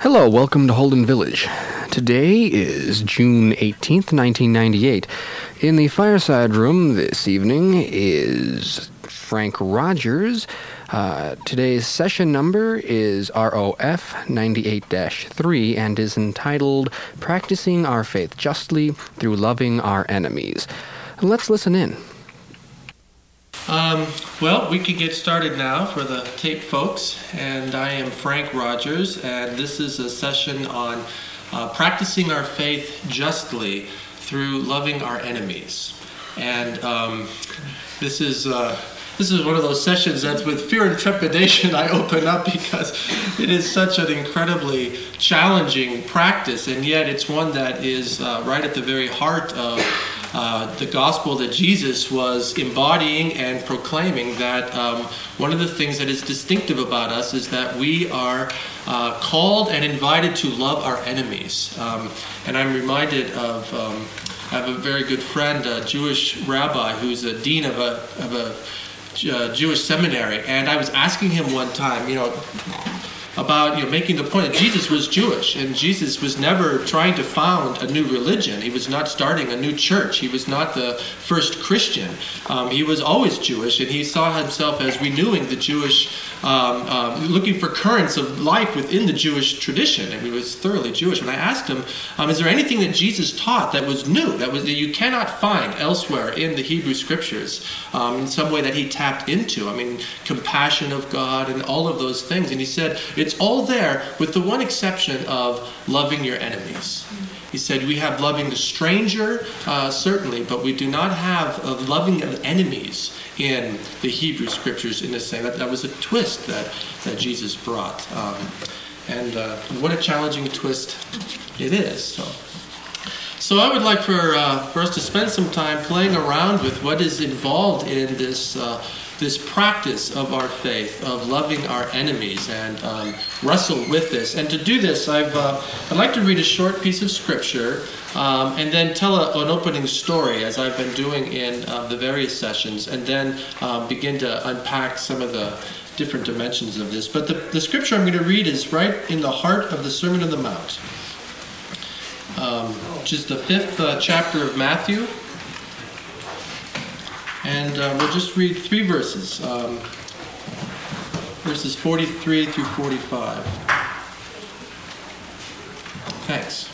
Hello, welcome to Holden Village. Today is June 18th, 1998. In the fireside room this evening is Frank Rogers. Today's session number is ROF 98-3 and is entitled Practicing Our Faith Justly Through Loving Our Enemies. Let's listen in. Well, we can get started now for the tape folks, and I am Frank Rogers, and this is a session on practicing our faith justly through loving our enemies. And this is one of those sessions that's with fear and trepidation I open up because it is such an incredibly challenging practice, and yet it's one that is right at the very heart of the gospel that Jesus was embodying and proclaiming, that one of the things that is distinctive about us is that we are called and invited to love our enemies. And I'm reminded of, I have a very good friend, a Jewish rabbi who's a dean of a Jewish seminary, and I was asking him one time, about making the point that Jesus was Jewish, and Jesus was never trying to found a new religion. He was not starting a new church. He was not the first Christian. He was always Jewish, and he saw himself as renewing the Jewish, looking for currents of life within the Jewish tradition, and he was thoroughly Jewish. And I asked him, is there anything that Jesus taught that was new, that you cannot find elsewhere in the Hebrew Scriptures, in some way that he tapped into? I mean, compassion of God and all of those things. And he said, it's all there with the one exception of loving your enemies. He said, we have loving the stranger, certainly, but we do not have loving of enemies in the Hebrew Scriptures in this thing. That was a twist that Jesus brought. And what a challenging twist it is. So I would like for us to spend some time playing around with what is involved in this practice of our faith, of loving our enemies, and wrestle with this. And to do this, I'd like to read a short piece of scripture and then tell an opening story, as I've been doing in the various sessions, and then begin to unpack some of the different dimensions of this. But the scripture I'm going to read is right in the heart of the Sermon on the Mount, which is the 5th chapter of Matthew. And we'll just read 3 verses, verses 43 through 45. Thanks.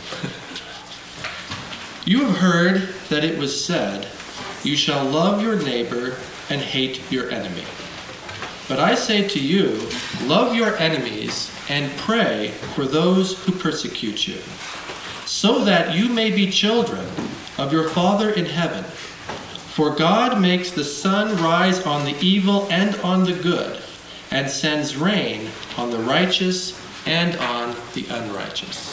You have heard that it was said, you shall love your neighbor and hate your enemy. But I say to you, love your enemies and pray for those who persecute you, so that you may be children of your Father in heaven. For God makes the sun rise on the evil and on the good, and sends rain on the righteous and on the unrighteous.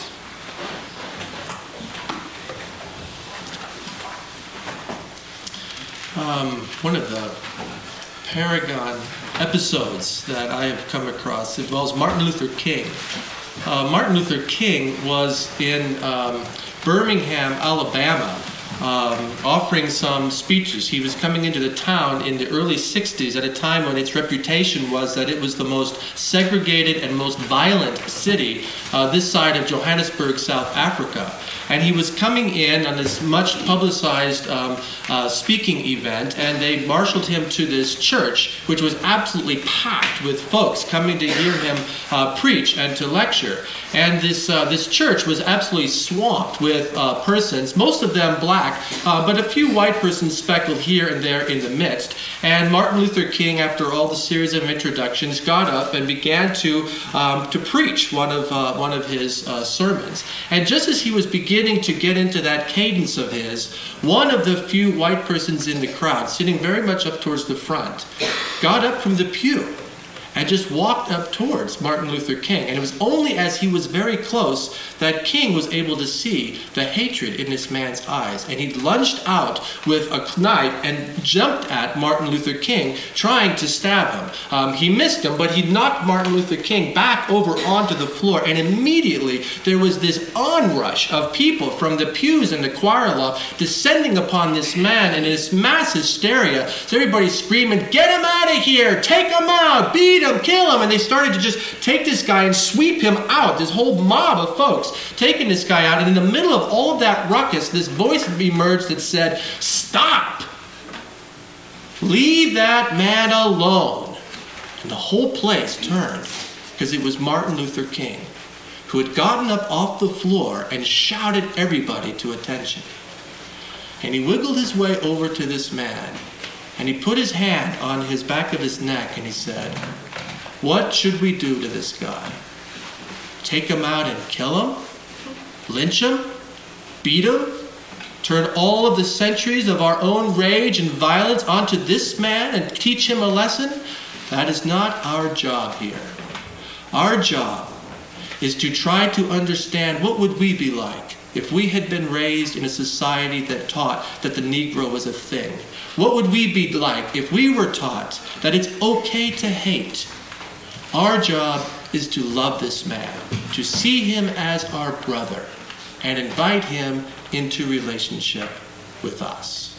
One of the paragon episodes that I have come across involves Martin Luther King. Martin Luther King was in Birmingham, Alabama, offering some speeches. He was coming into the town in the early 60s at a time when its reputation was that it was the most segregated and most violent city this side of Johannesburg, South Africa. And he was coming in on this much publicized speaking event, and they marshaled him to this church, which was absolutely packed with folks coming to hear him preach and to lecture. And this church was absolutely swamped with persons, most of them black, but a few white persons speckled here and there in the midst. And Martin Luther King, after all the series of introductions, got up and began to preach one of his sermons. And just as he was beginning to get into that cadence of his, one of the few white persons in the crowd, sitting very much up towards the front, got up from the pew and just walked up towards Martin Luther King. And it was only as he was very close that King was able to see the hatred in this man's eyes. And he lunged out with a knife and jumped at Martin Luther King, trying to stab him. He missed him, but he knocked Martin Luther King back over onto the floor. And immediately there was this onrush of people from the pews and the choir loft descending upon this man in this mass hysteria. So everybody's screaming, "Get him out of here! Take him out! Beat him! him, kill him. And they started to just take this guy and sweep him out. This whole mob of folks taking this guy out. And in the middle of all of that ruckus, this voice emerged that said, "Stop! Leave that man alone." And the whole place turned, because it was Martin Luther King, who had gotten up off the floor and shouted everybody to attention. And he wiggled his way over to this man, and he put his hand on his back of his neck, and he said, "What should we do to this guy? Take him out and kill him? Lynch him? Beat him? Turn all of the centuries of our own rage and violence onto this man and teach him a lesson? That is not our job here. Our job is to try to understand what would we be like if we had been raised in a society that taught that the Negro was a thing. What would we be like if we were taught that it's okay to hate? Our job is to love this man, to see him as our brother, and invite him into relationship with us."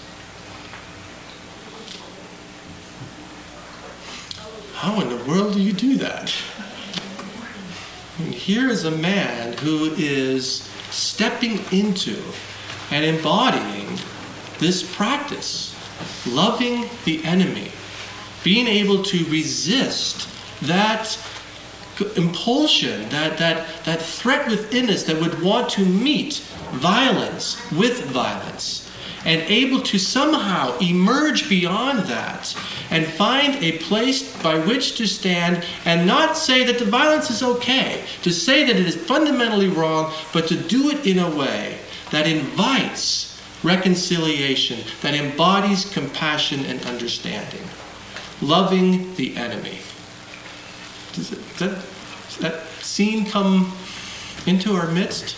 How in the world do you do that? And here is a man who is stepping into and embodying this practice, loving the enemy, being able to resist that impulsion, that threat within us that would want to meet violence with violence, and able to somehow emerge beyond that and find a place by which to stand and not say that the violence is okay, to say that it is fundamentally wrong, but to do it in a way that invites reconciliation, that embodies compassion and understanding. Loving the enemy. Does that scene come into our midst?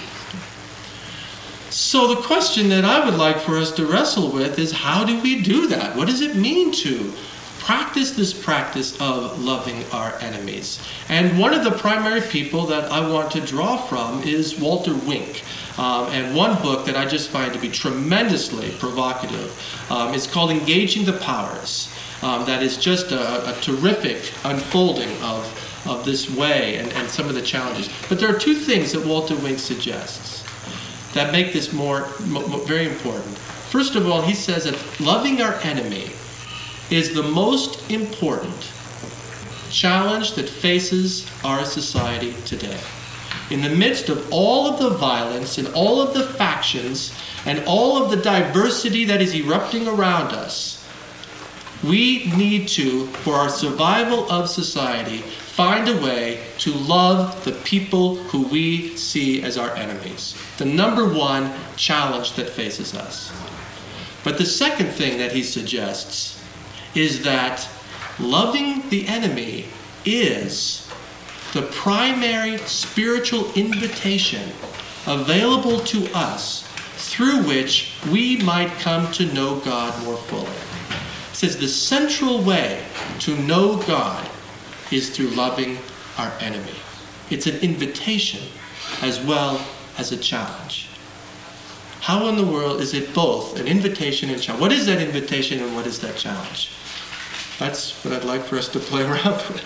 So the question that I would like for us to wrestle with is, how do we do that? What does it mean to practice this practice of loving our enemies? And one of the primary people that I want to draw from is Walter Wink. And one book that I just find to be tremendously provocative is called Engaging the Powers. That is just a terrific unfolding of this way and some of the challenges. But there are two things that Walter Wink suggests that make this very important. First of all, he says that loving our enemy is the most important challenge that faces our society today. In the midst of all of the violence and all of the factions and all of the diversity that is erupting around us, we need to, for our survival of society, find a way to love the people who we see as our enemies. The number one challenge that faces us. But the second thing that he suggests is that loving the enemy is the primary spiritual invitation available to us through which we might come to know God more fully. It says the central way to know God is through loving our enemy. It's an invitation as well as a challenge. How in the world is it both an invitation and challenge? What is that invitation and what is that challenge? That's what I'd like for us to play around with.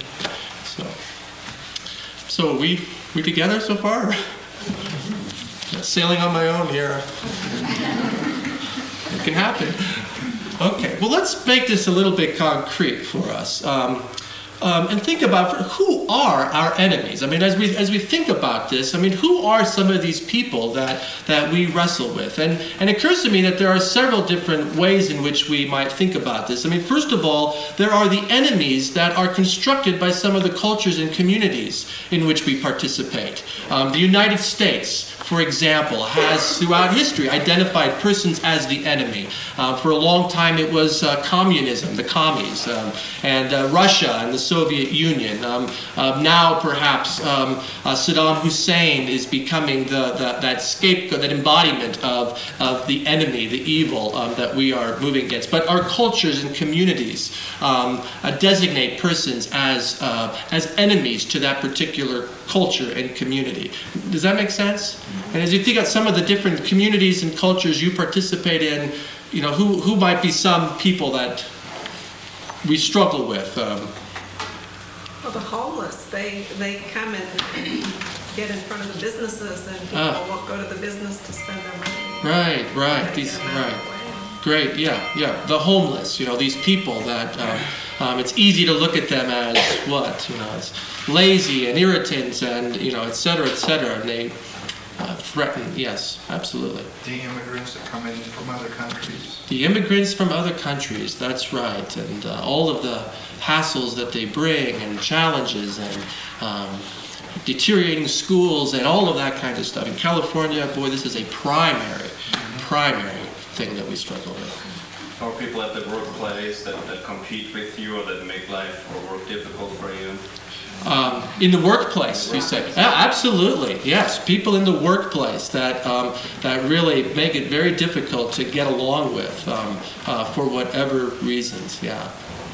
So are we together so far? Sailing on my own here. It can happen. Okay, well, let's make this a little bit concrete for us. And think about who are our enemies. I mean, as we think about this, I mean, who are some of these people that we wrestle with? And it occurs to me that there are several different ways in which we might think about this. I mean, first of all, there are the enemies that are constructed by some of the cultures and communities in which we participate. The United States, for example, has throughout history identified persons as the enemy. For a long time it was communism, the commies, and Russia and the Soviet Union. Now perhaps Saddam Hussein is becoming that scapegoat, that embodiment of the enemy, the evil that we are moving against. But our cultures and communities designate persons as enemies to that particular culture and community. Does that make sense? And as you think about some of the different communities and cultures you participate in, you know, who might be some people that we struggle with? the homeless. They come and get in front of the businesses, and people won't go to the business to spend their money. Right. Great, yeah. The homeless, these people that it's easy to look at them as what, as lazy and irritant and, et cetera, and they threaten, yes, absolutely. The immigrants that come in from other countries. The immigrants from other countries, that's right, and all of the hassles that they bring and challenges and deteriorating schools and all of that kind of stuff. In California, boy, this is a primary thing that we struggle with. Or people at the workplace that compete with you or that make life or work difficult for you? In the workplace, you say? Absolutely, yes. People in the workplace that really make it very difficult to get along with for whatever reasons. Yeah.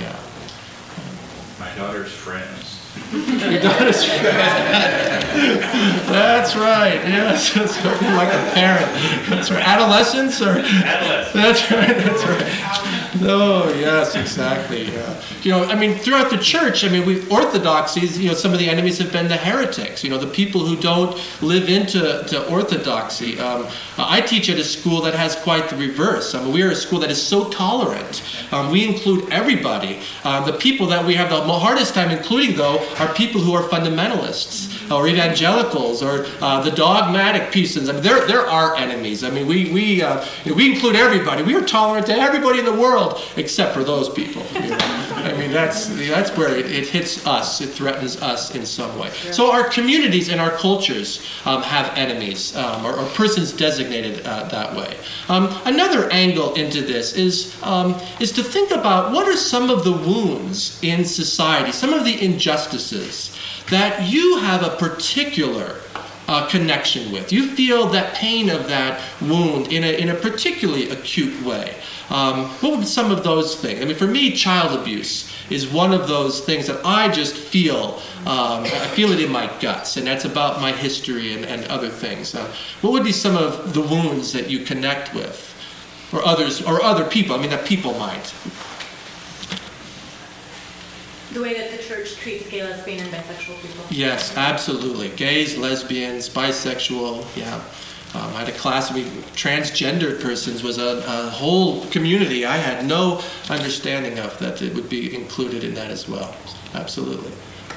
My daughter's friends. Your daughter's friends. That's right. Yes, it's like a parent. That's right. Adolescents or? Adolescents. That's right. No, yes, exactly. Yeah. Throughout the church, orthodoxies, some of the enemies have been the heretics, the people who don't live into orthodoxy. I teach at a school that has quite the reverse. We are a school that is so tolerant. We include everybody. The people that we have the hardest time including, though, are people who are fundamentalists or evangelicals or the dogmatic pieces. They're our enemies. We include everybody. We are tolerant to everybody in the world except for those people. That's where it hits us. It threatens us in some way. So our communities and our cultures have enemies or persons designated that way. Another angle into this is to think about what are some of the wounds in society, some of the injustices that you have a particular connection with. You feel that pain of that wound in a particularly acute way. What would some of those things? For me, child abuse is one of those things that I just feel. I feel it in my guts, and that's about my history and other things. What would be some of the wounds that you connect with, or others, or other people? That people might. The way that the church treats gay, lesbian, and bisexual people. Yes, absolutely. Gays, lesbians, bisexual, yeah. I had a class, transgendered persons was a whole community I had no understanding of that it would be included in that as well. Absolutely.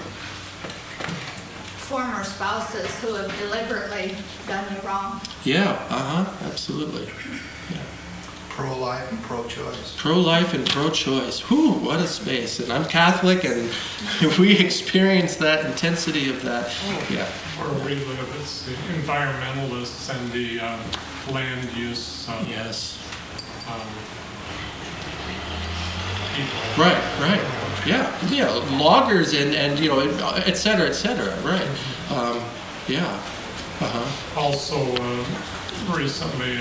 Former spouses who have deliberately done you wrong. Yeah, absolutely. Yeah. Pro-life and pro-choice. Pro-life and pro-choice. Whew, what a space. And I'm Catholic, and we experience that intensity of that. Yeah. Where we live, it's the environmentalists and the land use yes. people. Right. Yeah. Loggers and et cetera, right. Yeah. Also, recently,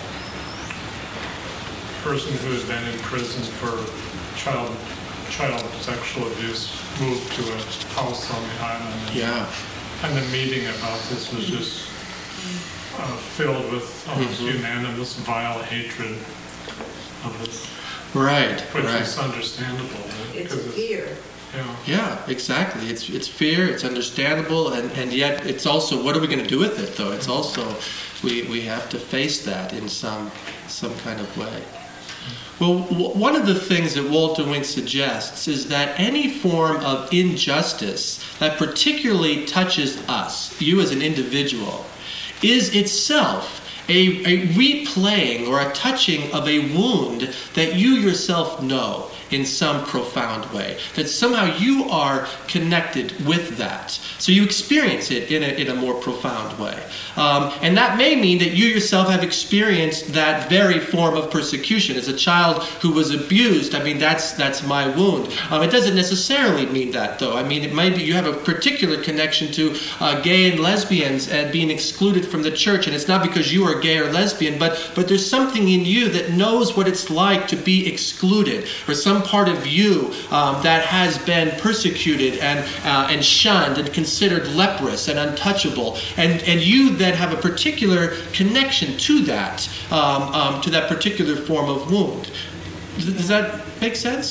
person who had been in prison for child sexual abuse moved to a house on the island. And the meeting about this was just filled with unanimous, vile hatred of this. Right. Which is understandable. It's fear. Yeah, exactly. It's fear, it's understandable, and yet it's also, what are we going to do with it, though? It's also, we have to face that in some kind of way. Well, one of the things that Walter Wink suggests is that any form of injustice that particularly touches us, you as an individual, is itself a replaying or a touching of a wound that you yourself know in some profound way, that somehow you are connected with that. So you experience it in a more profound way. And that may mean that you yourself have experienced that very form of persecution. As a child who was abused, that's my wound. It doesn't necessarily mean that, though. It might be you have a particular connection to gay and lesbians and being excluded from the church, and it's not because you are gay or lesbian, but there's something in you that knows what it's like to be excluded, or some part of you that has been persecuted and shunned and considered leprous and untouchable, and you that have a particular connection to that particular form of wound. Does that make sense?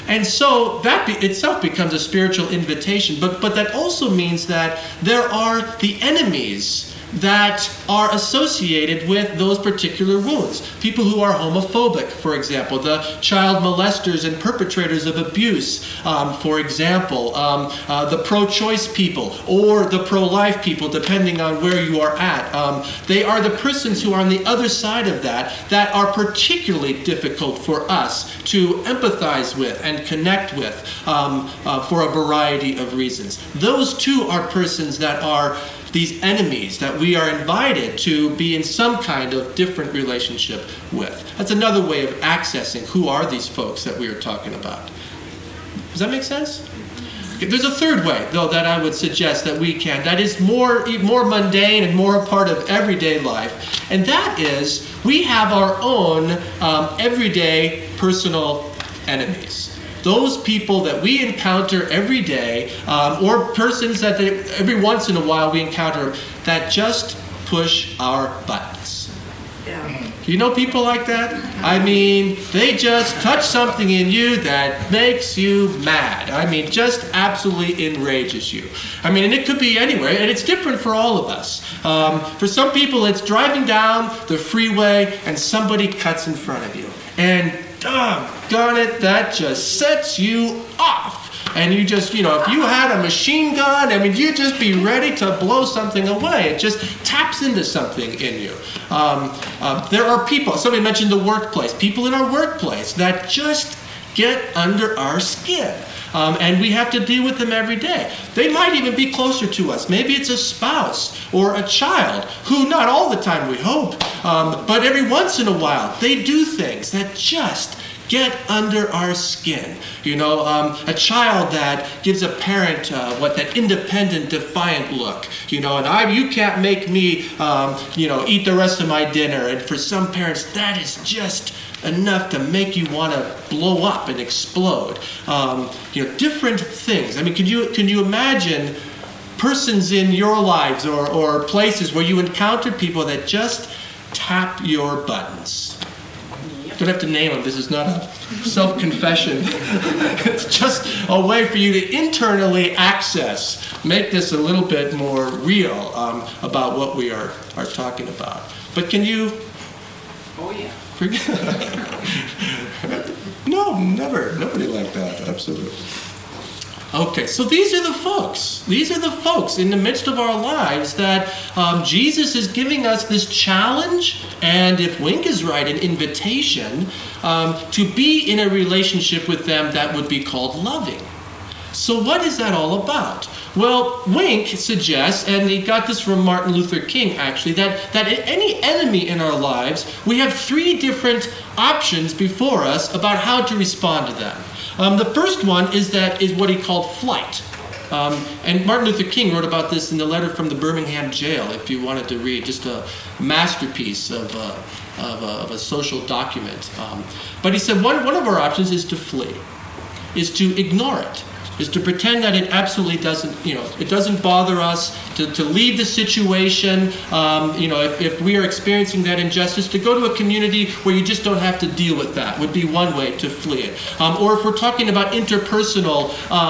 And so that itself becomes a spiritual invitation. But that also means that there are the enemies that are associated with those particular wounds. People who are homophobic, for example, the child molesters and perpetrators of abuse, for example, the pro-choice people or the pro-life people, depending on where you are at. They are the persons who are on the other side of that are particularly difficult for us to empathize with and connect with for a variety of reasons. Those too are persons that are these enemies that we are invited to be in some kind of different relationship with. That's another way of accessing who are these folks that we are talking about. Does that make sense? Okay, there's a third way, though, that I would suggest that we can, that is more mundane and more a part of everyday life, and that is we have our own everyday personal enemies. Those people that we encounter every day, or persons that every once in a while we encounter that just push our buttons. Yeah. You know people like that? I mean, they just touch something in you that makes you mad. I mean, just absolutely enrages you. I mean, and it could be anywhere, and it's different for all of us. For some people, it's driving down the freeway and somebody cuts in front of you. And doggone it, that just sets you off. And you just, if you had a machine gun, I mean, you'd just be ready to blow something away. It just taps into something in you. There are people, somebody mentioned the workplace, people in our workplace that just get under our skin. And we have to deal with them every day. They might even be closer to us. Maybe it's a spouse or a child who, not all the time we hope, but every once in a while, they do things that just get under our skin. A child that gives a parent that independent, defiant look. And you can't make me, eat the rest of my dinner. And for some parents, that is just enough to make you want to blow up and explode. Different things. I mean, can you imagine persons in your lives or places where you encountered people that just tap your buttons? Don't have to name them. This is not a self-confession. It's just a way for you to internally make this a little bit more real about what we are talking about. But can you... Oh, yeah. No, never. Nobody like that. Absolutely. Okay, so these are the folks. These are the folks in the midst of our lives that Jesus is giving us this challenge, and if Wink is right, an invitation to be in a relationship with them that would be called loving. So what is that all about? Well, Wink suggests, and he got this from Martin Luther King actually, that any enemy in our lives, we have 3 different options before us about how to respond to them. The first one is what he called flight. And Martin Luther King wrote about this in the letter from the Birmingham jail, if you wanted to read, just a masterpiece of a social document. But he said one of our options is to flee, is to ignore it, is to pretend that it absolutely doesn't, it doesn't bother us, to leave the situation, if we are experiencing that injustice, to go to a community where you just don't have to deal with that would be one way to flee it. Or if we're talking about interpersonal,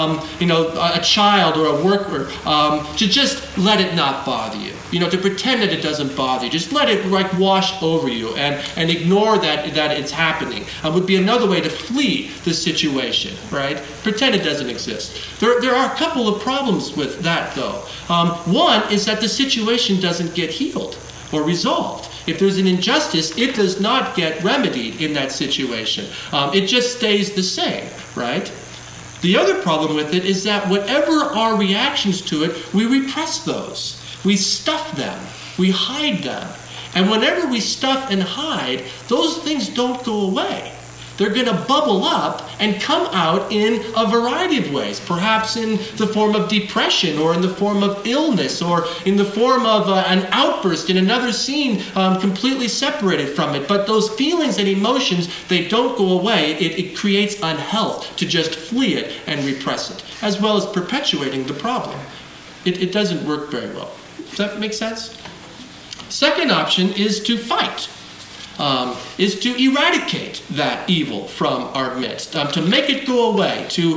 a child or a worker, to just let it not bother you, to pretend that it doesn't bother you, just let it wash over you and ignore that it's happening, would be another way to flee the situation, right? Pretend it doesn't exist. There are a couple of problems with that, though. One is that the situation doesn't get healed or resolved. If there's an injustice, it does not get remedied in that situation. It just stays the same, right? The other problem with it is that whatever our reactions to it, we repress those. We stuff them. We hide them. And whenever we stuff and hide, those things don't go away. They're going to bubble up and come out in a variety of ways, perhaps in the form of depression or in the form of illness or in the form of an outburst in another scene completely separated from it. But those feelings and emotions, they don't go away. It creates unhealth to just flee it and repress it, as well as perpetuating the problem. It doesn't work very well. Does that make sense? Second option is to fight. is to eradicate that evil from our midst, to make it go away, to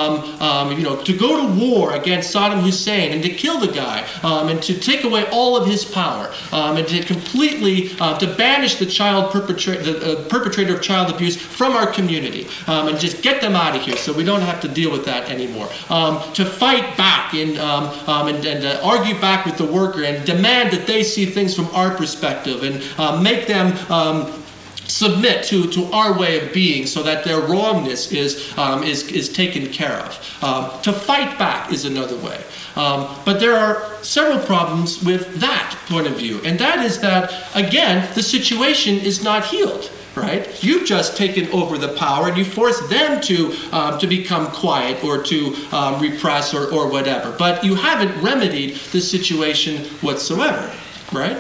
go to war against Saddam Hussein and to kill the guy, and to take away all of his power, and to completely to banish the perpetrator of child abuse from our community, and just get them out of here so we don't have to deal with that anymore. To fight back and argue back with the worker and demand that they see things from our perspective and make them submit to our way of being so that their wrongness is taken care of. To fight back is another way. But there are several problems with that point of view. And that is that, again, the situation is not healed. Right? You've just taken over the power and you force them to become quiet or to repress or whatever. But you haven't remedied the situation whatsoever. Right?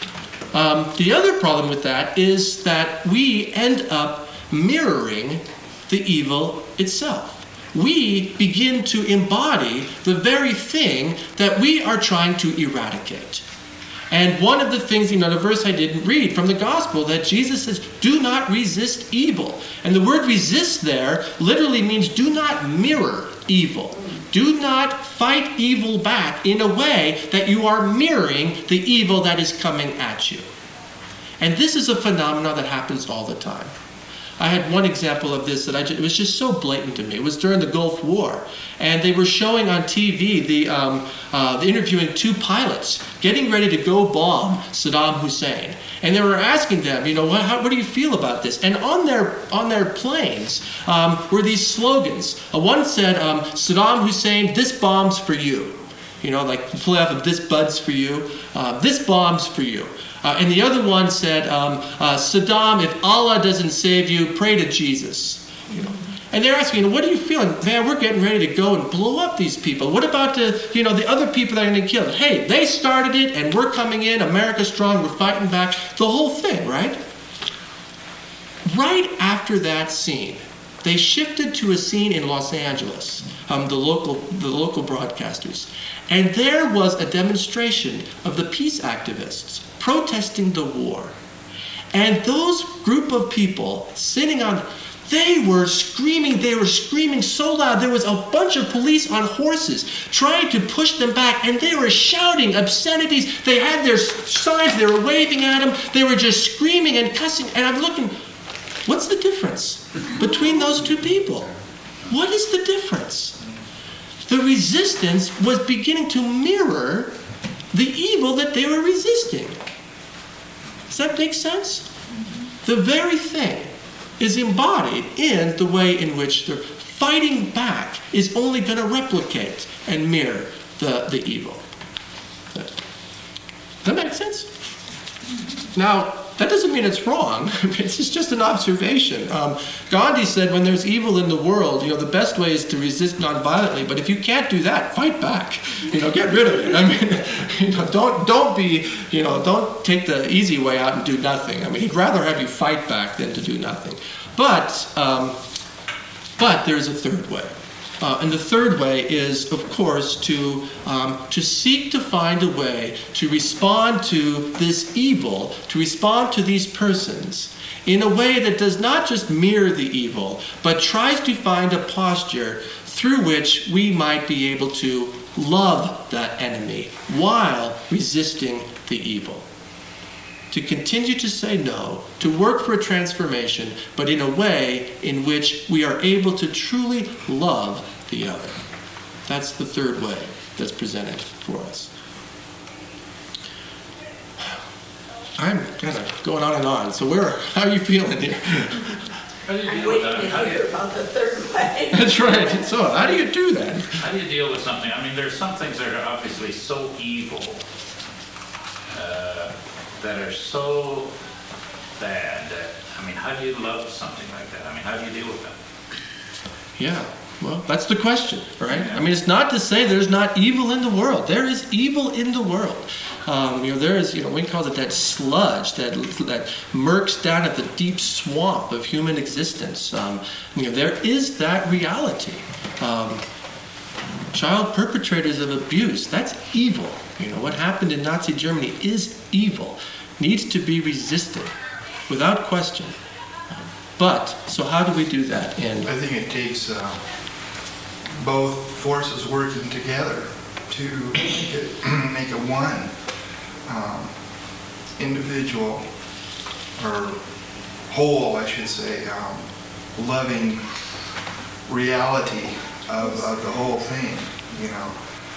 The other problem with that is that we end up mirroring the evil itself. We begin to embody the very thing that we are trying to eradicate. And one of the things, the verse I didn't read from the gospel, that Jesus says, do not resist evil. And the word resist there literally means do not mirror evil. Do not fight evil back in a way that you are mirroring the evil that is coming at you. And this is a phenomenon that happens all the time. I had one example of this that it was just so blatant to me. It was during the Gulf War, and they were showing on TV the interviewing two pilots getting ready to go bomb Saddam Hussein, and they were asking them, what do you feel about this? And on their planes were these slogans. One said, Saddam Hussein, this bomb's for you. Like play off of this bud's for you, this bomb's for you. And the other one said, Saddam, if Allah doesn't save you, pray to Jesus. And they're asking, what are you feeling? Man, we're getting ready to go and blow up these people. What about the other people that are going to kill? Hey, they started it, and we're coming in. America's strong. We're fighting back. The whole thing, right? Right after that scene, they shifted to a scene in Los Angeles, the local broadcasters. And there was a demonstration of the peace activists protesting the war. And those group of people sitting on, they were screaming so loud. There was a bunch of police on horses trying to push them back, and they were shouting obscenities. They had their signs, they were waving at them. They were just screaming and cussing. And I'm looking, what's the difference between those two people? What is the difference? The resistance was beginning to mirror the evil that they were resisting. Does that make sense? The very thing is embodied in the way in which they're fighting back is only going to replicate and mirror the evil. Does that make sense? Now, that doesn't mean it's wrong. It's just an observation. Gandhi said when there's evil in the world, the best way is to resist nonviolently. But if you can't do that, fight back. Get rid of it. I mean, don't take the easy way out and do nothing. I mean, he'd rather have you fight back than to do nothing. But there's a third way. And the third way is, of course, to seek to find a way to respond to this evil, to respond to these persons in a way that does not just mirror the evil, but tries to find a posture through which we might be able to love that enemy while resisting the evil. To continue to say no, to work for a transformation, but in a way in which we are able to truly love the other. That's the third way that's presented for us. I'm kind of going on and on. So how are you feeling here? I'm waiting to hear about the third way. That's right. So how do you do that? How do you deal with something? I mean, there's some things that are obviously so evil, that are so bad that, how do you love something like that? How do you deal with that? Yeah. Well, that's the question, right? Yeah. It's not to say there's not evil in the world. There is evil in the world. There is, we call it that sludge that murks down at the deep swamp of human existence. There is that reality. Child perpetrators of abuse, that's evil. What happened in Nazi Germany is evil, needs to be resisted. without question. But, so how do we do that? I think it takes both forces working together to make it one individual, or whole, I should say, loving reality of the whole thing, you know.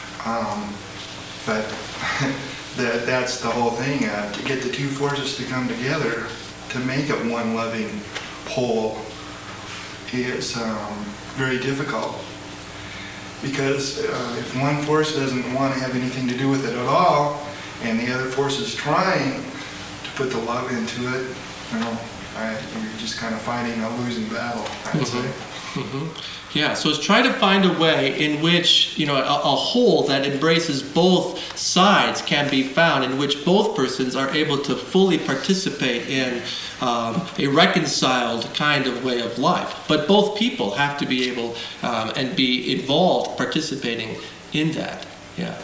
But that's the whole thing, to get the two forces to come together to make it one loving whole is very difficult. Because if one force doesn't want to have anything to do with it at all, and the other force is trying to put the love into it, you know, you're just kind of fighting a losing battle, I'd say. Yeah, so it's try to find a way in which, you know, a whole that embraces both sides can be found, in which both persons are able to fully participate in a reconciled kind of way of life. But both people have to be able and be involved, participating in that. Yeah.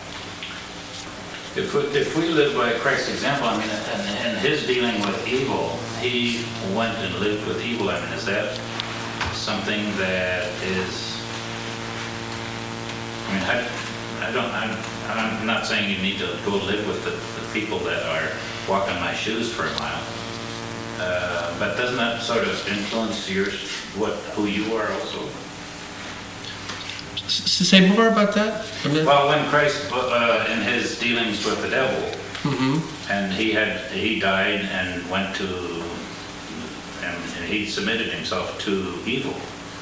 If we live by Christ's example, I mean, in his dealing with evil, he went and lived with evil. I mean, is that something that is, I mean, I'm not saying you need to go live with the people that are walking my shoes for a while, but doesn't that sort of influence who you are also? Say more about that? Well, when Christ, in his dealings with the devil, and he died and went to, and he submitted himself to evil,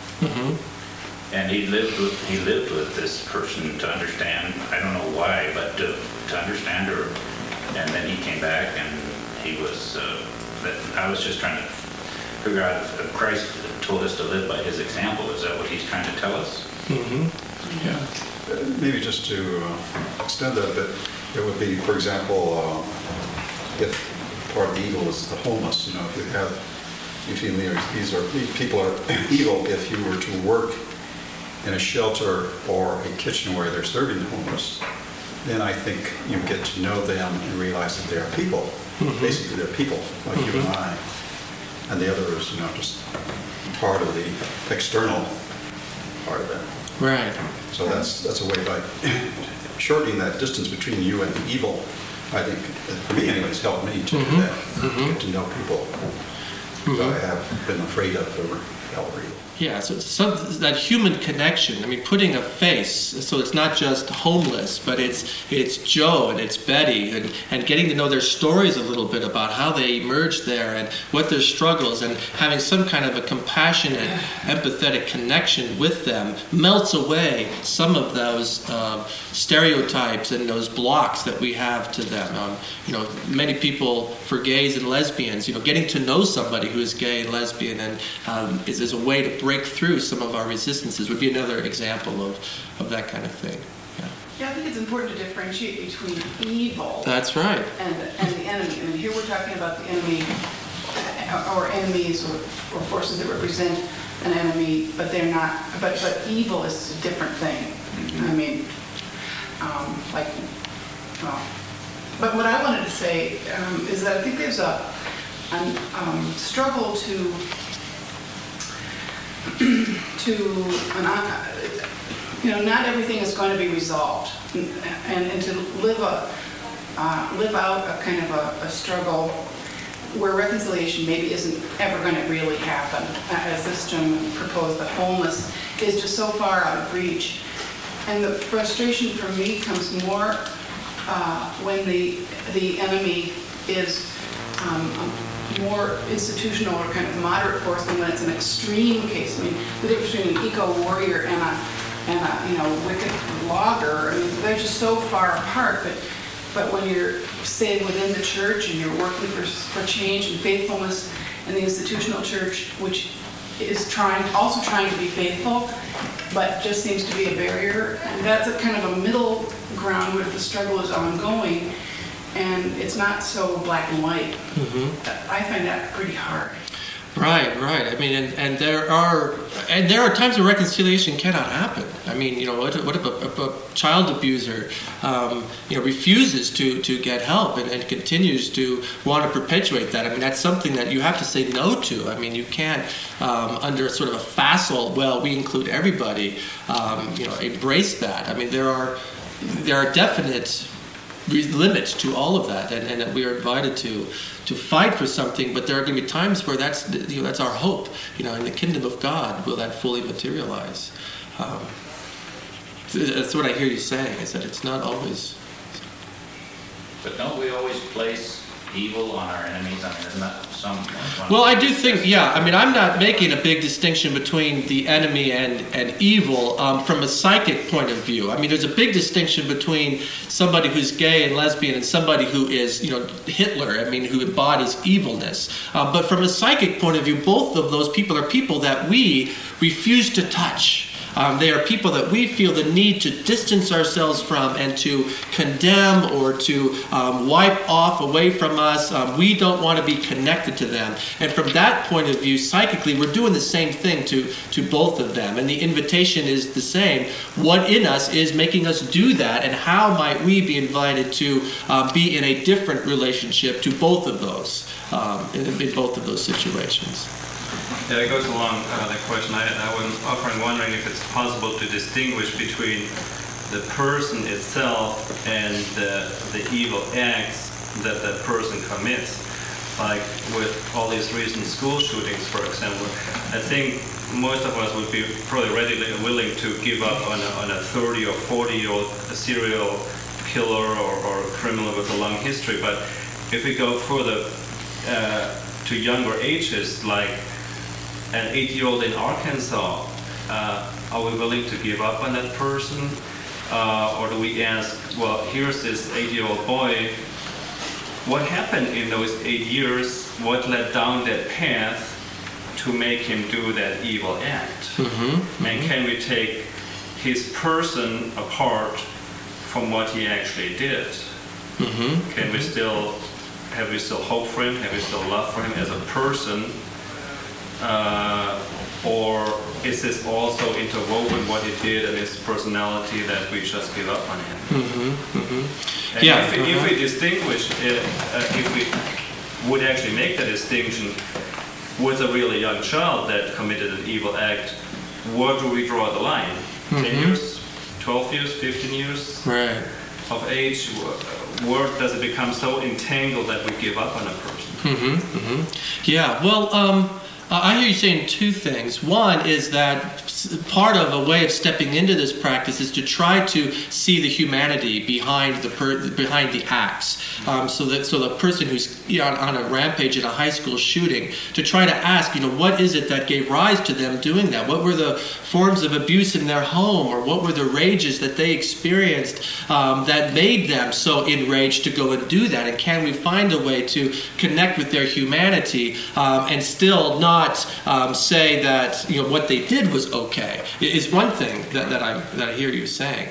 and he lived with this person to understand. I don't know why, but to understand her, and then he came back and he was. I was just trying to figure out if Christ told us to live by his example. Is that what he's trying to tell us? Yeah. Maybe just to extend that a bit, it would be, for example, if part of the evil is the homeless. You know, if you feel these people are evil, if you were to work in a shelter or a kitchen where they're serving the homeless, then I think you get to know them and realize that they are people. Basically, they're people like you and I, and the other is, you know, just part of the external part of it. Right. So that's a way by shortening that distance between you and the evil. I think, for me anyways, helped me to do that, get to know people that I have been afraid of or felt evil. Yeah, so it's that human connection. I mean, putting a face, so it's not just homeless, but it's Joe and it's Betty, and getting to know their stories a little bit about how they emerged there and what their struggles, and having some kind of a compassionate, empathetic connection with them melts away some of those stereotypes and those blocks that we have to them. You know, many people, for gays and lesbians, you know, getting to know somebody who is gay and lesbian and is a way to break through some of our resistances would be another example of that kind of thing. Yeah, I think it's important to differentiate between evil. That's right. And the enemy. I mean, here we're talking about the enemy, or enemies, or forces that represent an enemy, but they're not. But evil is a different thing. I mean, But what I wanted to say is that I think there's a struggle to not everything is going to be resolved, and to live out a kind of a struggle where reconciliation maybe isn't ever going to really happen, as this gentleman proposed. That wholeness is just so far out of reach, and the frustration for me comes more when the enemy is more institutional or kind of moderate force than when it's an extreme case. I mean, the difference between an eco-warrior and a wicked logger, I mean, they're just so far apart. But when you're, say, within the church and you're working for change and faithfulness in the institutional church, which is also trying to be faithful, but just seems to be a barrier, and that's a kind of a middle ground where the struggle is ongoing. And it's not so black and white. I find that pretty hard. Right. I mean, and there are times where reconciliation cannot happen. I mean, what if a child abuser, refuses to get help and continues to want to perpetuate that? I mean, that's something that you have to say no to. I mean, you can't, under sort of a facile, well, we include everybody, embrace that. I mean, there are definite limits to all of that, and that we are invited to fight for something, but there are going to be times where that's our hope. In the kingdom of God, will that fully materialize? That's what I hear you saying, is that it's not always. But don't we always place evil on our enemies? I mean, isn't that some... Well, I do think, I mean, I'm not making a big distinction between the enemy and evil from a psychic point of view. I mean, there's a big distinction between somebody who's gay and lesbian and somebody who is, Hitler, I mean, who embodies evilness. But from a psychic point of view, both of those people are people that we refuse to touch. They are people that we feel the need to distance ourselves from and to condemn or to wipe off away from us. We don't want to be connected to them. And from that point of view, psychically, we're doing the same thing to both of them. And the invitation is the same. What in us is making us do that, and how might we be invited to be in a different relationship to both of those, in both of those situations. Yeah, it goes along the question. I was often wondering if it's possible to distinguish between the person itself and the evil acts that that person commits. Like with all these recent school shootings, for example, I think most of us would be probably readily willing to give up on a 30 or 40-year-old serial killer or criminal with a long history. But if we go further to younger ages, like an 8-year-old in Arkansas, are we willing to give up on that person? Or do we ask, well, here's this 8-year-old boy, what happened in those 8 years? What led down that path to make him do that evil act? And can we take his person apart from what he actually did? Have we still hope for him? Have we still love for him as a person? Or is this also interwoven what he did and his personality that we just give up on him? And if we distinguish, if we would actually make the distinction with a really young child that committed an evil act, where do we draw the line? 10 years, 12 years, 15 years of age? Where does it become so entangled that we give up on a person? Yeah, well, I hear you saying two things. One is that part of a way of stepping into this practice is to try to see the humanity behind the acts. So the person who's on a rampage in a high school shooting, to try to ask, what is it that gave rise to them doing that? What were the forms of abuse in their home, or what were the rages that they experienced that made them so enraged to go and do that? And can we find a way to connect with their humanity and still not say that what they did was okay? Is one thing that I hear you saying.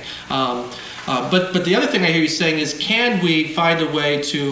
But the other thing I hear you saying is, can we find a way to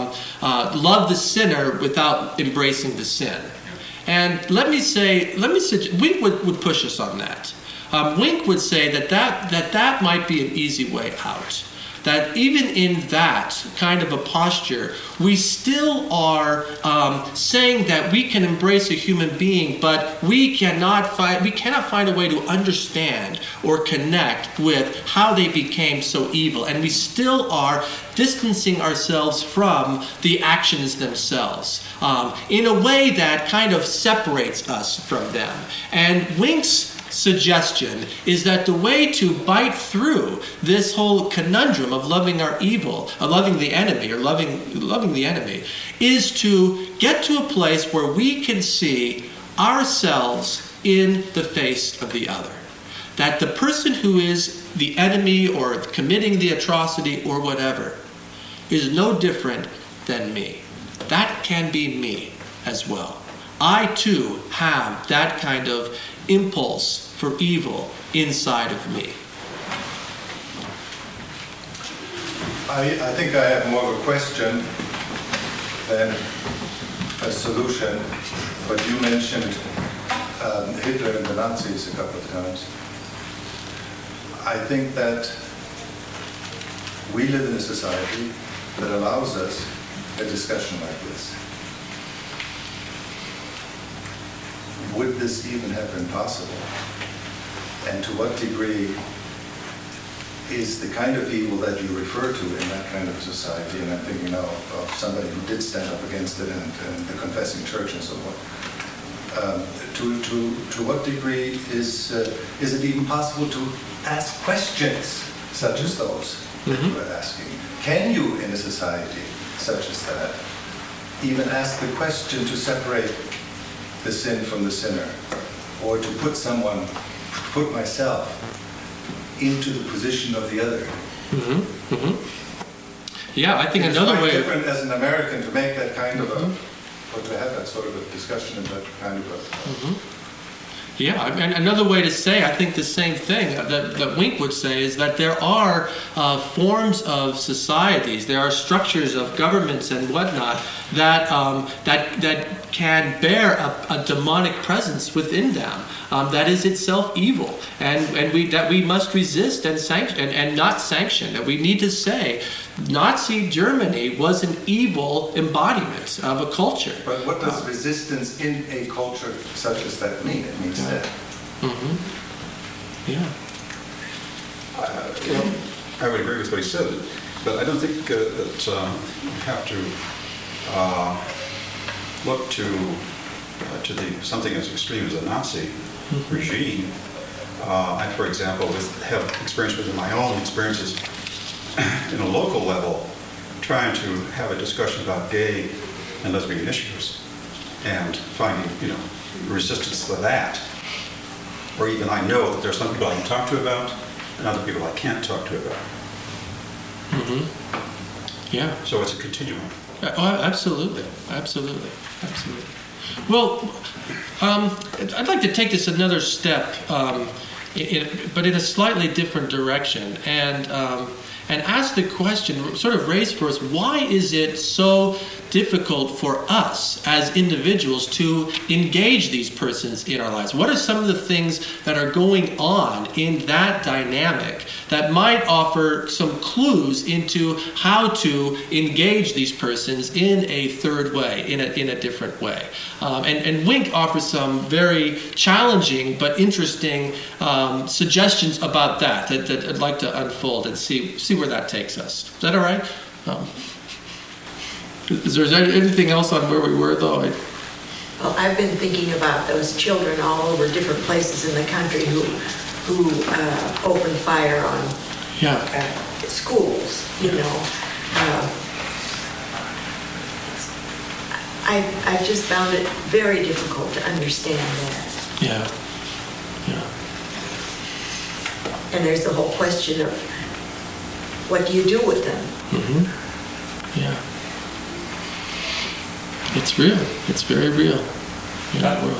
love the sinner without embracing the sin? And let me say, Wink would push us on that. Wink would say that might be an easy way out. That even in that kind of a posture, we still are saying that we can embrace a human being, but we cannot find a way to understand or connect with how they became so evil, and we still are distancing ourselves from the actions themselves in a way that kind of separates us from them. And Wink's suggestion is that the way to bite through this whole conundrum of loving our evil, loving the enemy, or loving the enemy, is to get to a place where we can see ourselves in the face of the other. That the person who is the enemy or committing the atrocity or whatever is no different than me. That can be me as well. I too have that kind of impulse for evil inside of me. I think I have more of a question than a solution. but you mentioned Hitler and the Nazis a couple of times. I think that we live in a society that allows us a discussion like this. Would this even have been possible? And to what degree is the kind of evil that you refer to in that kind of society, and I'm thinking now of somebody who did stand up against it and the confessing church and so on, to what degree is it even possible to ask questions such as those that you are asking? Can you, in a society such as that, even ask the question to separate the sin from the sinner, or to put myself into the position of the other? Yeah, I think another way. It's quite different as an American to make that kind of or to have that sort of a discussion and that kind of a. Yeah, and another way to say, I think the same thing that Wink would say is that there are forms of societies, there are structures of governments and whatnot that can bear a demonic presence within them that is itself evil, and we must resist and sanction and not sanction. That we need to say, Nazi Germany was an evil embodiment of a culture. But what does resistance in a culture such as that mean? It means that. Yeah. I would agree with what he said, but I don't think that you have to look to something as extreme as a Nazi regime. I, for example, have experience within my own experiences in a local level, trying to have a discussion about gay and lesbian issues, and finding, resistance to that. Or even I know that there's some people I can talk to about, and other people I can't talk to about. Yeah. So it's a continuum. Oh, absolutely. Well, I'd like to take this another step, but in a slightly different direction, and ask the question, sort of raise for us, why is it so difficult for us as individuals to engage these persons in our lives? What are some of the things that are going on in that dynamic that might offer some clues into how to engage these persons in a third way, in a different way? And Wink offers some very challenging but interesting suggestions about that I'd like to unfold and see where that takes us. Is that all right? Is there anything else on where we were, though? Well, I've been thinking about those children all over different places in the country who open fire on schools, I just found it very difficult to understand that. Yeah. And there's the whole question of what do you do with them? Yeah. It's real. It's very real in that world.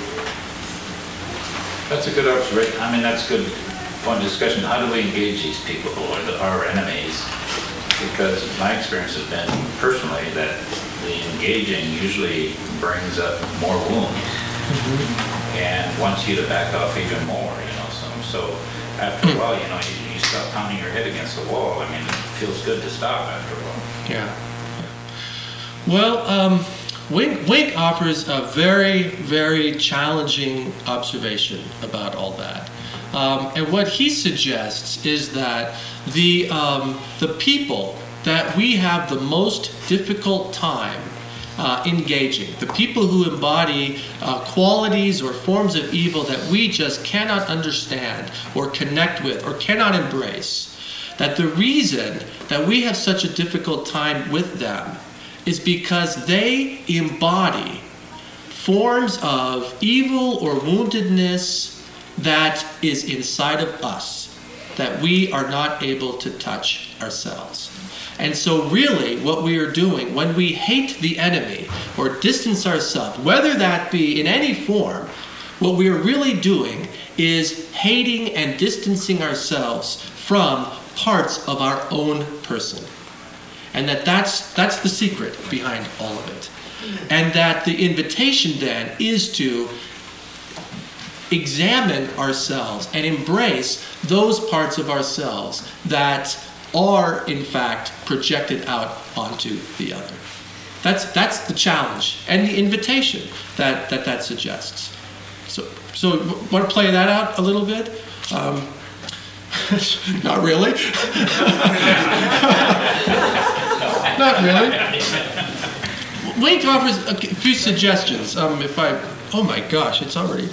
That's a good observation. I mean, that's a good point of discussion. How do we engage these people who are our enemies? Because my experience has been personally that the engaging usually brings up more wounds and wants you to back off even more, So after a while, you stop pounding your head against the wall. I mean, it feels good to stop after a while. Yeah. Well, Wink offers a very, very challenging observation about all that. And what he suggests is that the people that we have the most difficult time engaging, the people who embody qualities or forms of evil that we just cannot understand or connect with or cannot embrace, that the reason that we have such a difficult time with them is because they embody forms of evil or woundedness that is inside of us, that we are not able to touch ourselves. And so really what we are doing when we hate the enemy or distance ourselves, whether that be in any form, what we are really doing is hating and distancing ourselves from parts of our own person. And that's the secret behind all of it. And that the invitation then is to examine ourselves and embrace those parts of ourselves that are, in fact, projected out onto the other. That's the challenge and the invitation that suggests. So want to play that out a little bit? Not really. Not really. Wink offers a few suggestions. Oh my gosh, it's already.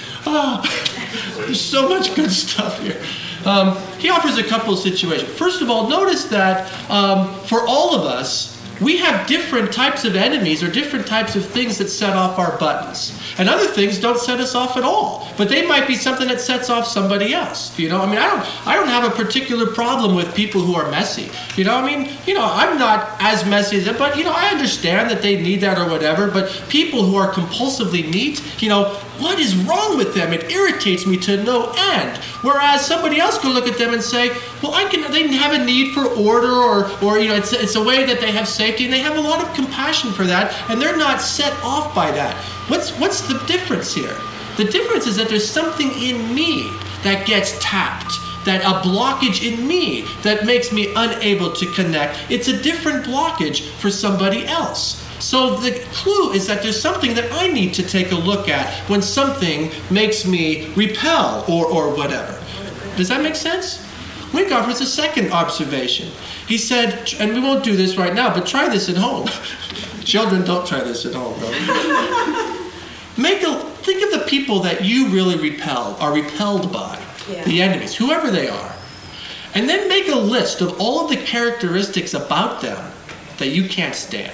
There's so much good stuff here. He offers a couple of situations. First of all, notice that for all of us, we have different types of enemies or different types of things that set off our buttons. And other things don't set us off at all. But they might be something that sets off somebody else. I don't have a particular problem with people who are messy. I'm not as messy as them, but I understand that they need that or whatever. But people who are compulsively neat, what is wrong with them? It irritates me to no end. Whereas somebody else could look at them and say, well, they have a need for order or it's a way that they have safety, and they have a lot of compassion for that, and they're not set off by that. What's the difference here? The difference is that there's something in me that gets tapped, that a blockage in me that makes me unable to connect. It's a different blockage for somebody else. So the clue is that there's something that I need to take a look at when something makes me repel or whatever. Does that make sense? Wink offers a second observation. He said, and we won't do this right now, but try this at home. Children, don't try this at home, though. Think of the people that you really are repelled by, the enemies, whoever they are. And then make a list of all of the characteristics about them that you can't stand.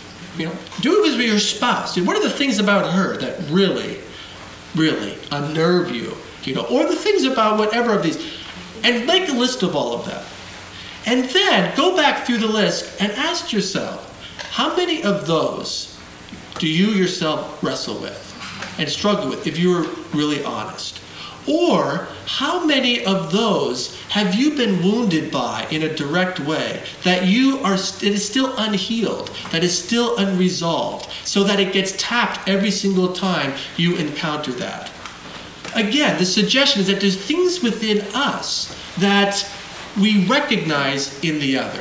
Do it with your spouse. What are the things about her that really, really unnerve you? Or the things about whatever of these. And make a list of all of them. And then go back through the list and ask yourself, how many of those do you yourself wrestle with and struggle with, if you're really honest? Or how many of those have you been wounded by in a direct way that it is still unhealed, that is still unresolved, so that it gets tapped every single time you encounter that? Again, the suggestion is that there's things within us that we recognize in the other.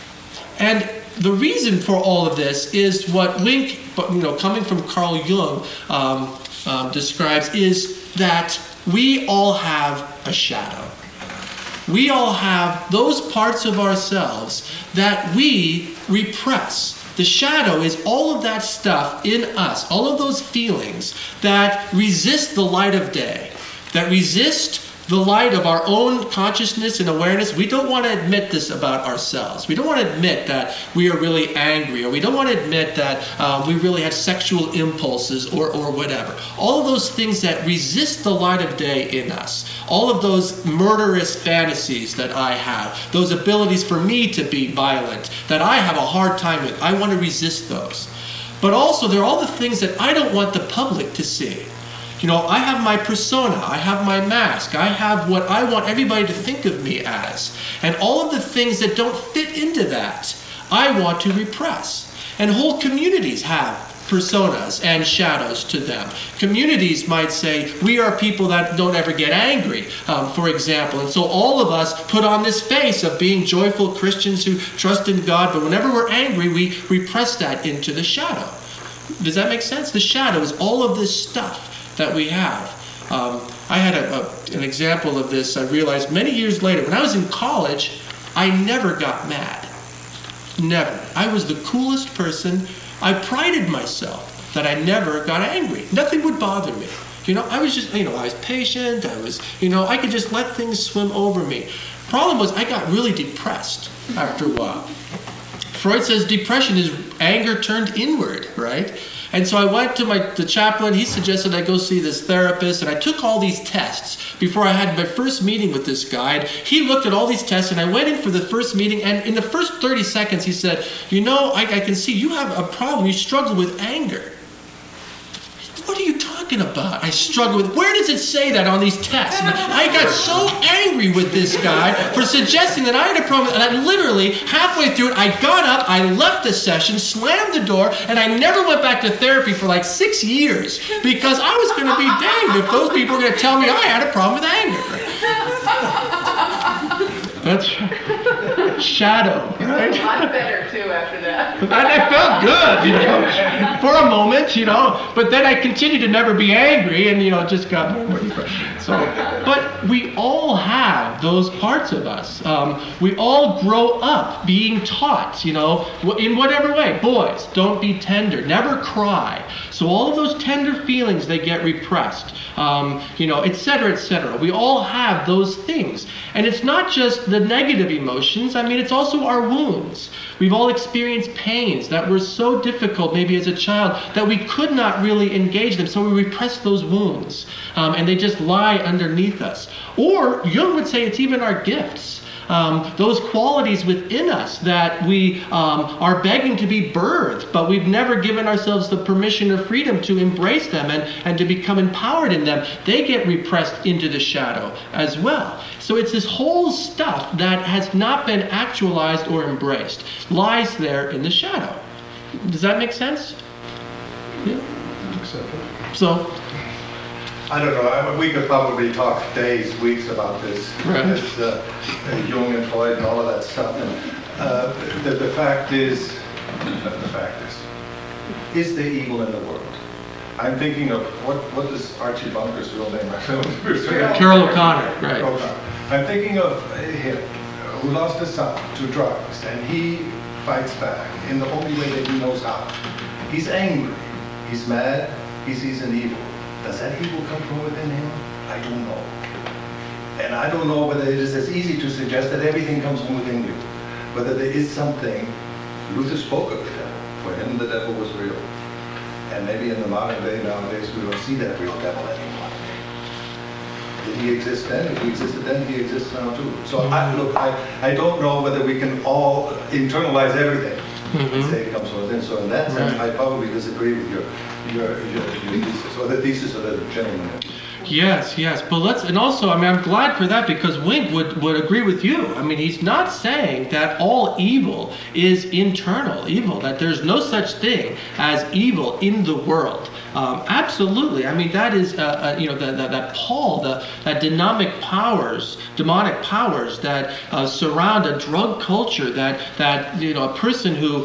And the reason for all of this is what Wink, coming from Carl Jung, describes, is that we all have a shadow. We all have those parts of ourselves that we repress. The shadow is all of that stuff in us, all of those feelings that resist the light of day, that resist the light of our own consciousness and awareness. We don't want to admit this about ourselves. We don't want to admit that we are really angry, or we don't want to admit that we really have sexual impulses or whatever. All of those things that resist the light of day in us. All of those murderous fantasies that I have, those abilities for me to be violent, that I have a hard time with. I want to resist those. But also there are all the things that I don't want the public to see. I have my persona, I have my mask, I have what I want everybody to think of me as. And all of the things that don't fit into that, I want to repress. And whole communities have personas and shadows to them. Communities might say, we are people that don't ever get angry, for example. And so all of us put on this face of being joyful Christians who trust in God, but whenever we're angry, we repress that into the shadow. Does that make sense? The shadow is all of this stuff that we have. I had an example of this, I realized many years later. When I was in college, I never got mad. Never. I was the coolest person. I prided myself that I never got angry. Nothing would bother me. I was just, I was patient. I was, I could just let things swim over me. Problem was, I got really depressed after a while. Freud says depression is anger turned inward, right? And so I went to the chaplain. He suggested I go see this therapist, and I took all these tests before I had my first meeting with this guy. And he looked at all these tests, and I went in for the first meeting, and in the first 30 seconds he said, I can see you have a problem. You struggle with anger. What are you talking talking about? I struggled with, where does it say that on these texts? And I got so angry with this guy for suggesting that I had a problem. And I literally, halfway through it, I got up, I left the session, slammed the door, and I never went back to therapy for like 6 years because I was going to be danged if those people were going to tell me I had a problem with anger. That's shadow, right? A lot better too after that. And I felt good, for a moment, But then I continued to never be angry, and just got more depressed. So, but we all have those parts of us. We all grow up being taught, in whatever way. Boys, don't be tender, never cry. So all of those tender feelings, they get repressed. Et cetera, et cetera. We all have those things. And it's not just the negative emotions. I mean, it's also our wounds. We've all experienced pains that were so difficult, maybe as a child, that we could not really engage them. So we repress those wounds. And they just lie underneath us. Or Jung would say it's even our gifts. Those qualities within us that we are begging to be birthed, but we've never given ourselves the permission or freedom to embrace them and to become empowered in them, they get repressed into the shadow as well. So it's this whole stuff that has not been actualized or embraced, lies there in the shadow. Does that make sense? Yeah. So, I don't know. We could probably talk days, weeks about this. Right. Jung and Freud and all of that stuff. And the fact is, there evil in the world? I'm thinking of what is Archie Bunker's real name? Carroll O'Connor. Right. I'm thinking of him who lost his son to drugs, and he fights back in the only way that he knows how. He's angry. He's mad. He sees an evil. Does that evil come from within him? I don't know. And I don't know whether it is as easy to suggest that everything comes from within you. Whether there is something, Luther spoke of the devil. For him, the devil was real. And maybe in the modern day, nowadays, we don't see that real devil anymore. Did he exist then? If he existed then, he exists now too. So I don't know whether we can all internalize everything and say it comes from within. So in that sense, I probably disagree with your thesis, or the thesis of the gentleman. Yes. But I'm glad for that, because Wink would agree with you. I mean, he's not saying that all evil is internal evil, that there's no such thing as evil in the world. Absolutely. I mean, that is, that Paul, that demonic powers that surround a drug culture, that a person who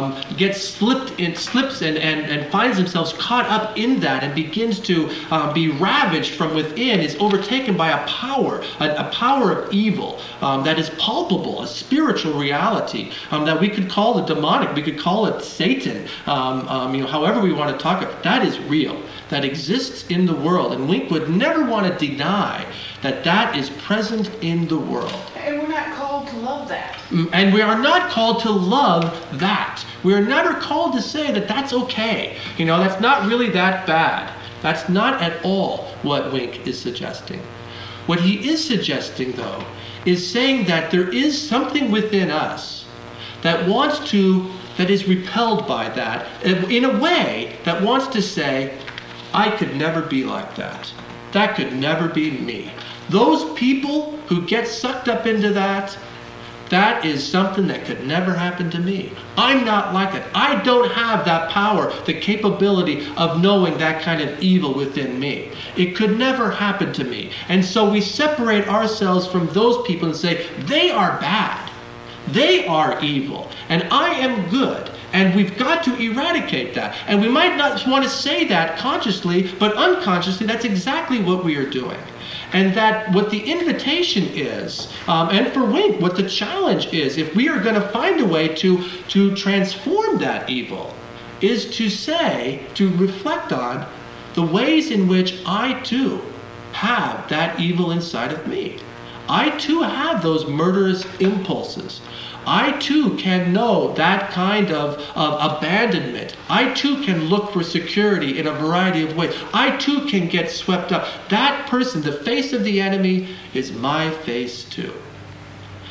slips and finds themselves caught up in that and begins to be ravaged from within, is overtaken by a power of evil that is palpable, a spiritual reality that we could call it demonic, we could call it Satan, however we want to talk about. That is real, that exists in the world, and Wink would never want to deny that is present in the world. And we're not called to love that. And we are not called to love that. We are never called to say that that's okay. That's not really that bad. That's not at all what Wink is suggesting. What he is suggesting, though, is saying that there is something within us that is repelled by that, in a way that wants to say, I could never be like that. That could never be me. Those people who get sucked up into that is something that could never happen to me. I'm not like it. I don't have that power, the capability of knowing that kind of evil within me. It could never happen to me. And so we separate ourselves from those people and say, they are bad. They are evil. And I am good. And we've got to eradicate that. And we might not want to say that consciously, but unconsciously, that's exactly what we are doing. And that what the invitation is, and for Wink, what the challenge is, if we are going to find a way to transform that evil, is to reflect on the ways in which I too have that evil inside of me. I too have those murderous impulses. I too can know that kind of abandonment. I too can look for security in a variety of ways. I too can get swept up. That person, the face of the enemy, is my face too.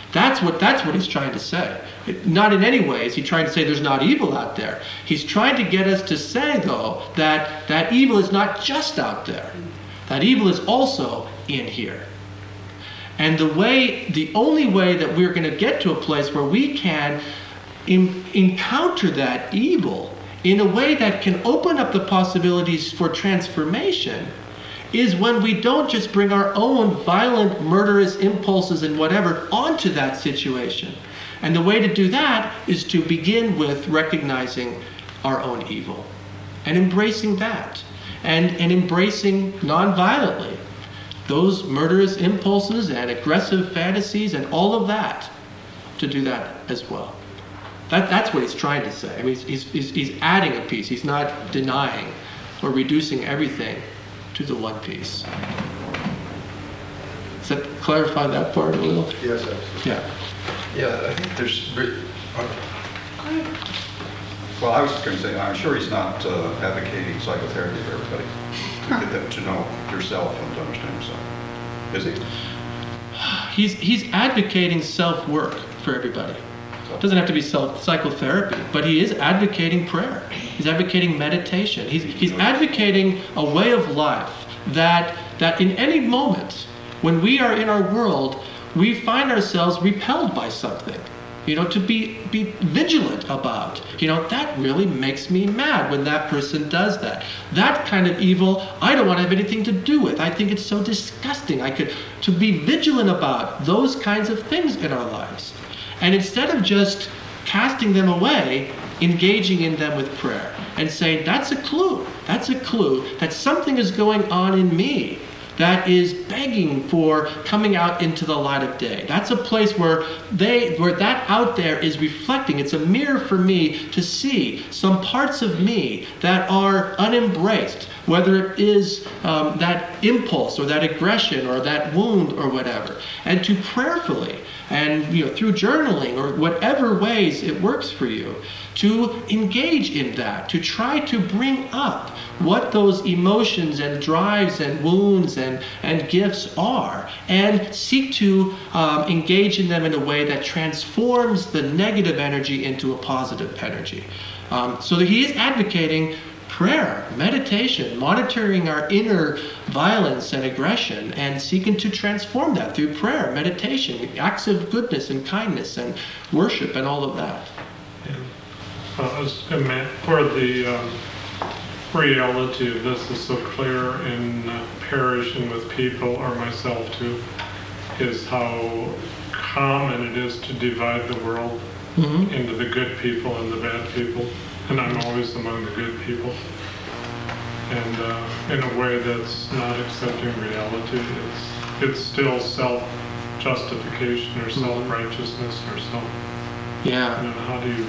That's what he's trying to say. Not in any way is he trying to say there's not evil out there. He's trying to get us to say, though, that evil is not just out there. That evil is also in here. And the only way that we're going to get to a place where we can encounter that evil in a way that can open up the possibilities for transformation is when we don't just bring our own violent, murderous impulses and whatever onto that situation. And the way to do that is to begin with recognizing our own evil and embracing that and embracing non-violently those murderous impulses and aggressive fantasies and all of that, to do that as well. That's what he's trying to say. I mean, he's adding a piece. He's not denying or reducing everything to the one piece. Does that clarify that part a little? Yes, absolutely. Yeah. Yeah, I think there's... Well, I was just going to say, I'm sure he's not advocating psychotherapy for everybody. To get them to know yourself and to understand yourself. Is he? He's advocating self-work for everybody. It doesn't have to be psychotherapy, but he is advocating prayer. He's advocating meditation. He's advocating a way of life that in any moment, when we are in our world, we find ourselves repelled by something. To be vigilant about. That really makes me mad when that person does that. That kind of evil, I don't want to have anything to do with. I think it's so disgusting. To be vigilant about those kinds of things in our lives. And instead of just casting them away, engaging in them with prayer and saying, that's a clue that something is going on in me that is begging for coming out into the light of day. That's a place where that out there is reflecting. It's a mirror for me to see some parts of me that are unembraced, whether it is that impulse or that aggression or that wound or whatever. And to prayerfully and through journaling or whatever ways it works for you, to engage in that, to try to bring up what those emotions and drives and wounds and gifts are, and seek to engage in them in a way that transforms the negative energy into a positive energy. So that he is advocating prayer, meditation, monitoring our inner violence and aggression, and seeking to transform that through prayer, meditation, acts of goodness and kindness and worship and all of that. For the reality of this is so clear in perishing with people, or myself too, is how common it is to divide the world into the good people and the bad people. And I'm always among the good people. And in a way that's not accepting reality. It's still self-justification or self-righteousness or self... Yeah. And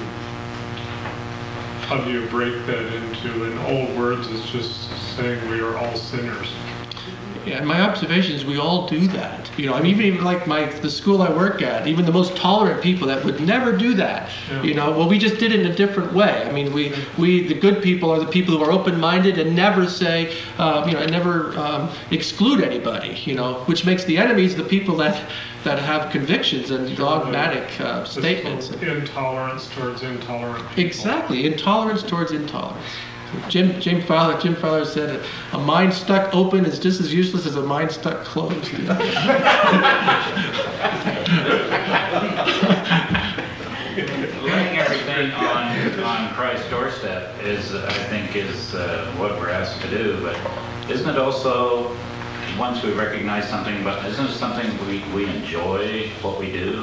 how do you break that into, in old words, it's just saying we are all sinners. Yeah, my observation is we all do that. Even like the school I work at, even the most tolerant people that would never do that. Yeah. We just did it in a different way. We the good people are the people who are open-minded and never say, and never exclude anybody. Which makes the enemies the people that have convictions and dogmatic statements. Intolerance towards intolerant people. Exactly, intolerance towards intolerance. Jim Fowler said, a mind stuck open is just as useless as a mind stuck closed. Laying everything on Christ's doorstep is what we're asked to do. But isn't it also, once we recognize something, isn't it something we enjoy what we do?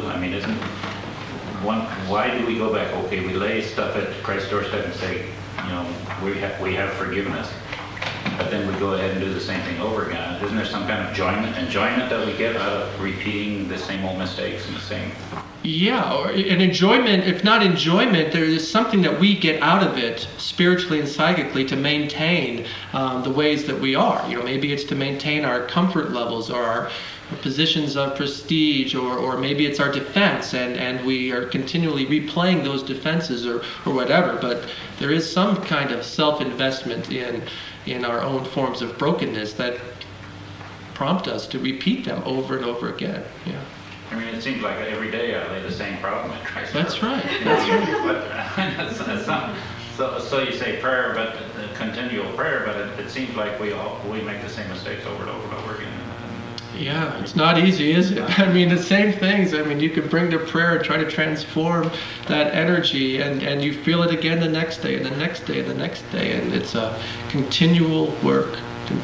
Why do we go back? Okay, we lay stuff at Christ's doorstep and say, we have forgiveness. But then we go ahead and do the same thing over again. Isn't there some kind of enjoyment that we get out of repeating the same old mistakes and the same? Yeah, or an enjoyment, if not enjoyment, there is something that we get out of it spiritually and psychically to maintain the ways that we are. Maybe it's to maintain our comfort levels or our positions of prestige, or maybe it's our defense, and we are continually replaying those defenses or whatever. But there is some kind of self-investment in our own forms of brokenness that prompt us to repeat them over and over again. Yeah. I mean, it seems like every day I lay the same problem at Christ. That's right. That's right. So you say prayer, but continual prayer, but it seems like we make the same mistakes over and over and over again. Yeah, it's not easy, is it? I mean, the same things. I mean, you can bring to prayer and try to transform that energy, and you feel it again the next day, and the next day, and the next day, and it's a continual work.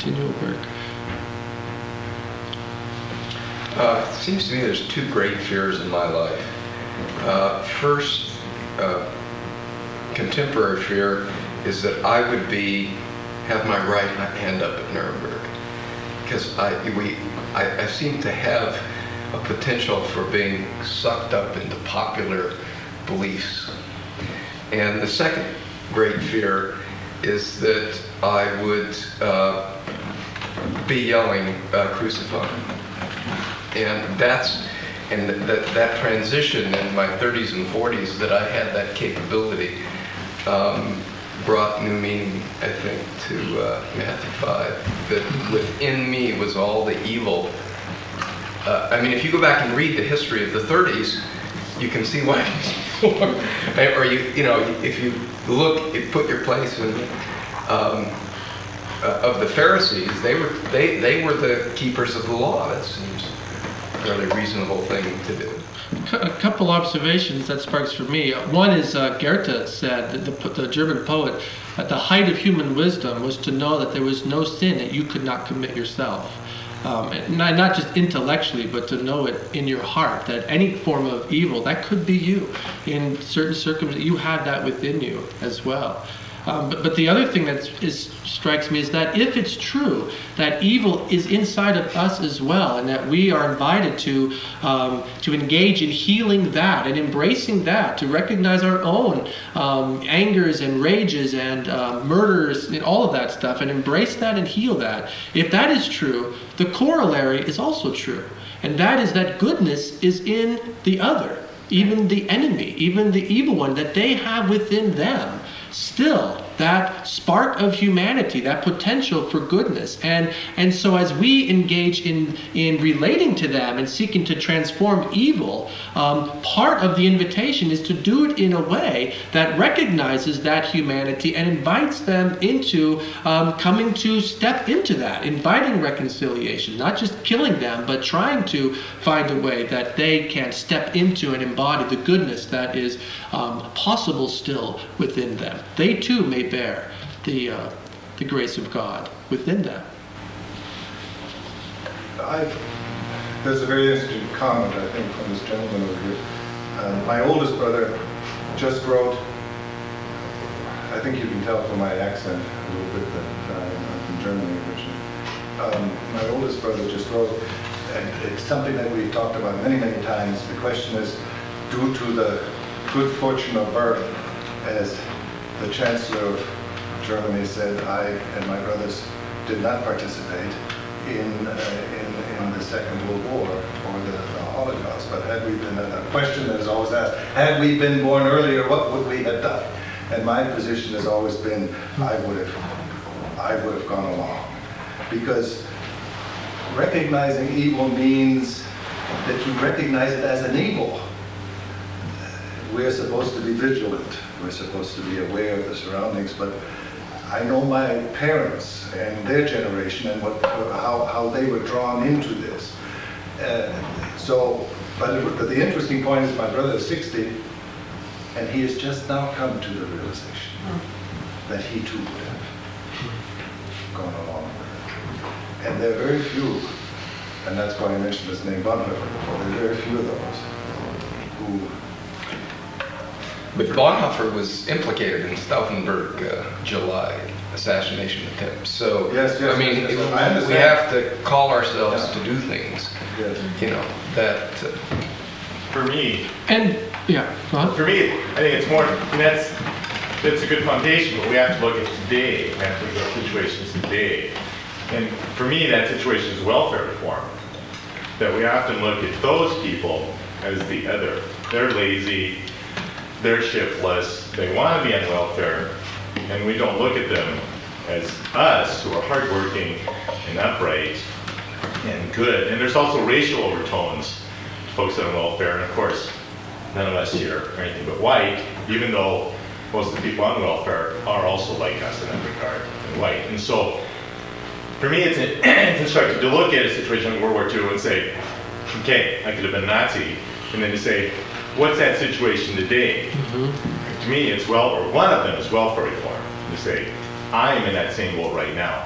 It seems to me there's two great fears in my life. First, contemporary fear is that I would have my right hand up at Nuremberg, because I seem to have a potential for being sucked up into popular beliefs. And the second great fear is that I would be yelling, crucify. And that transition in my 30s and 40s, that I had that capability, brought new meaning, I think, to Matthew 5, that within me was all the evil. I mean, if you go back and read the history of the 30s, you can see why or if you look, put your place in of the Pharisees, they were the keepers of the law. That seems a fairly reasonable thing to do. A couple observations that sparks for me. One is Goethe said, the German poet, that the height of human wisdom was to know that there was no sin that you could not commit yourself. Not just intellectually, but to know it in your heart, that any form of evil, that could be you. In certain circumstances, you have that within you as well. But the other thing that strikes me is that if it's true that evil is inside of us as well, and that we are invited to engage in healing that and embracing that, to recognize our own angers and rages and murders and all of that stuff, and embrace that and heal that. If that is true, the corollary is also true, and that is that goodness is in the other, even the enemy, even the evil one, that they have within them still that spark of humanity, that potential for goodness. And so as we engage in relating to them and seeking to transform evil, part of the invitation is to do it in a way that recognizes that humanity and invites them into coming to step into that, inviting reconciliation, not just killing them, but trying to find a way that they can step into and embody the goodness that is possible still within them. They too may bear the grace of God within them. There's a very interesting comment, I think, from this gentleman over here. My oldest brother just wrote, I think you can tell from my accent a little bit that I'm from Germany originally. My oldest brother just wrote, and it's something that we've talked about many, many times. The question is, due to the good fortune of birth, as the Chancellor of Germany said, I and my brothers did not participate in the Second World War or the Holocaust. But had we been, a question that is always asked, had we been born earlier, what would we have done? And my position has always been, I would have gone along. Because recognizing evil means that you recognize it as an evil. We're supposed to be vigilant. We're supposed to be aware of the surroundings, but I know my parents and their generation and how they were drawn into this. But the interesting point is my brother is 60, and he has just now come to the realization that he too would have gone along with it. And there are very few, and that's why I mentioned his name, Bonhoeffer. There are very few of those who. But Bonhoeffer was implicated in Stauffenberg July assassination attempt. So, yes, I mean, yes, we have to call ourselves to do things. Yes. That. For me. And, yeah. For me, I think it's more, that's a good foundation, but we have to look at today. We have to look at situations today. And for me, that situation is welfare reform. That we often look at those people as the other. They're lazy. They're shiftless, they want to be on welfare, and we don't look at them as us, who are hardworking and upright and good. And there's also racial overtones folks on welfare, and of course, none of us here are anything but white, even though most of the people on welfare are also like us in that regard, and white. And so, for me, it's instructive to look at a situation like World War II and say, okay, I could have been a Nazi, and then to say, what's that situation today? To me, it's one of them is welfare reform. To say, I am in that same boat right now.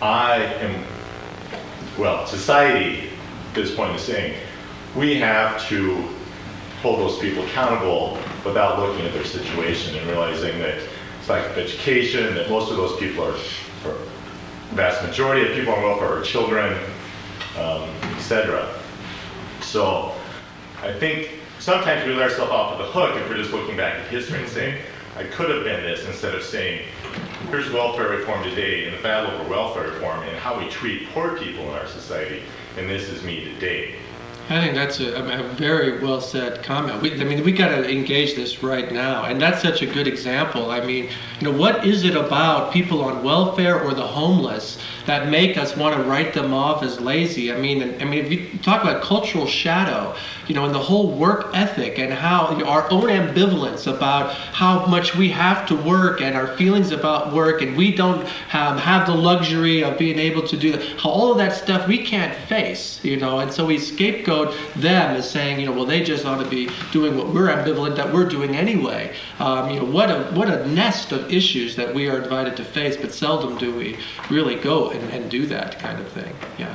Society at this point is saying, we have to hold those people accountable without looking at their situation and realizing that it's like education, that most of those people are, or vast majority of people on welfare are children, etc. So I think sometimes we let ourselves off of the hook if we're just looking back at history and saying, I could have been this, instead of saying, here's welfare reform today and the battle over welfare reform and how we treat poor people in our society, and this is me today. I think that's a very well said comment. We got to engage this right now, and that's such a good example. I mean, what is it about people on welfare or the homeless that make us want to write them off as lazy? I mean, if you talk about cultural shadow, and the whole work ethic and how our own ambivalence about how much we have to work and our feelings about work, and we don't have the luxury of being able to do that, how all of that stuff we can't face, and so we scapegoat them as saying, well, they just ought to be doing what we're ambivalent that we're doing anyway. What a nest of issues that we are invited to face, but seldom do we really go and do that kind of thing. Yeah.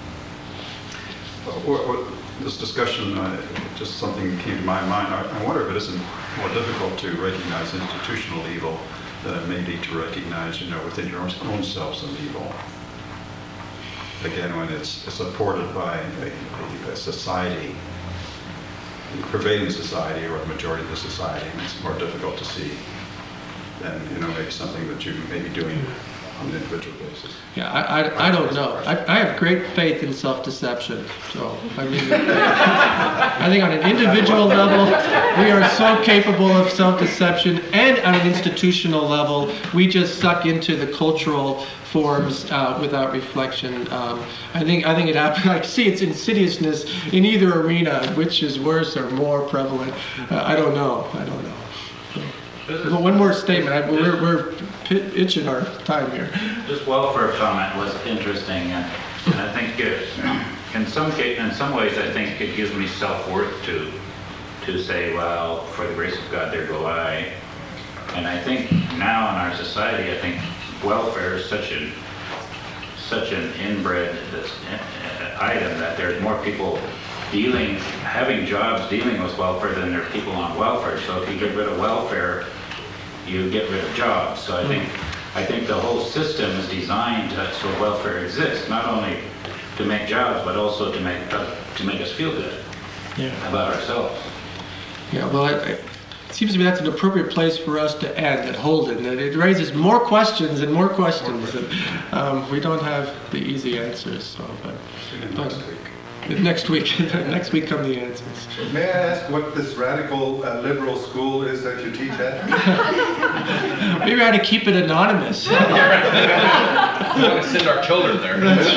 This discussion, just something came to my mind. I wonder if it isn't more difficult to recognize institutional evil than it may be to recognize, within your own self some evil. Again, when it's supported by a society, the prevailing society or the majority of the society, and it's more difficult to see than maybe something that you may be doing on an individual basis. Yeah, I don't know. I have great faith in self-deception. So, I think on an individual level, we are so capable of self-deception, and on an institutional level, we just suck into the cultural forms without reflection. I think it happens. I see its insidiousness in either arena, which is worse or more prevalent. I don't know. One more statement. We're itching our time here. This welfare comment was interesting, and I think in some ways, I think it gives me self-worth to say, well, for the grace of God, there go I. And I think now in our society, I think welfare is such an inbred item that there's more people having jobs dealing with welfare than there are people on welfare. So if you get rid of welfare, you get rid of jobs. So I think the whole system is designed so welfare exists, not only to make jobs, but also to make us feel good about ourselves. Yeah, well, it seems to me that's an appropriate place for us to end at Holden. And it raises more questions and more questions. And we don't have the easy answers. So, but next week come the answers. May I ask what this radical liberal school is that you teach at? Maybe I ought to keep it anonymous. We want to send our children there.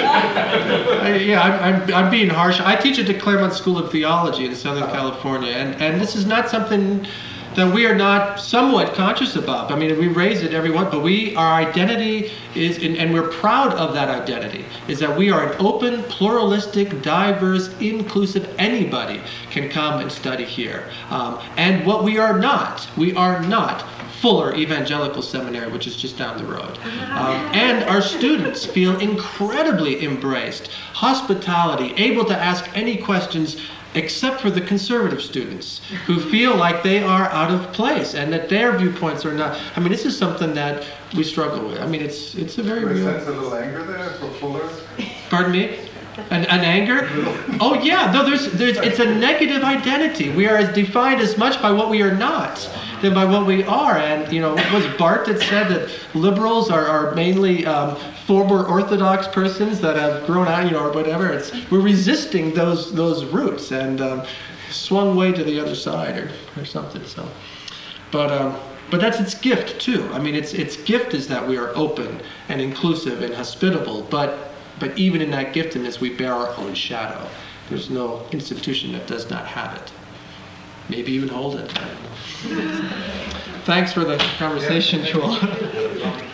I'm being harsh. I teach at the Claremont School of Theology in Southern California, and this is not something that we are not somewhat conscious about. I mean, we raise it everyone, but our identity is, and we're proud of that identity, is that we are an open, pluralistic, diverse, inclusive, anybody can come and study here. And what we are not Fuller Evangelical Seminary, which is just down the road. And our students feel incredibly embraced, hospitality, able to ask any questions except for the conservative students who feel like they are out of place and that their viewpoints are not. I mean, this is something that we struggle with. I mean, it's a very real. Sense a little anger there for Fuller? Pardon me? An anger? Oh yeah, no, it's a negative identity. We are defined as much by what we are not than by what we are. And it was Barth that said that liberals are mainly former Orthodox persons that have grown out, or whatever. We're resisting those roots and swung way to the other side or something. So, but that's its gift too. I mean, its gift is that we are open and inclusive and hospitable. But even in that giftedness, we bear our own shadow. There's no institution that does not have it. Maybe even hold it. Thanks for the conversation, Joel.